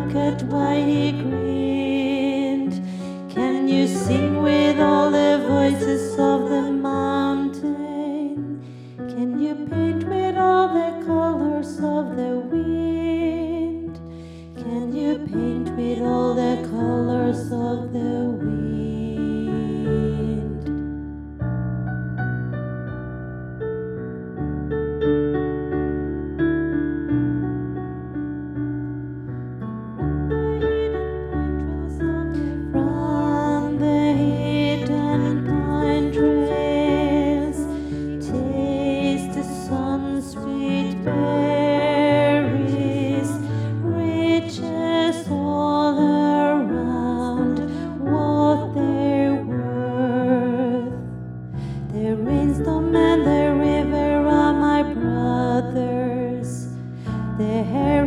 look at why he grinned. Can you sing with all the voices of the mountain? Can you paint with all the colors of the wind? Can you paint with all the colors of the wind? Run the hidden pine trails, taste the sun's sweet berries, riches all around, what they're worth. The rainstorm and the river are my brothers. The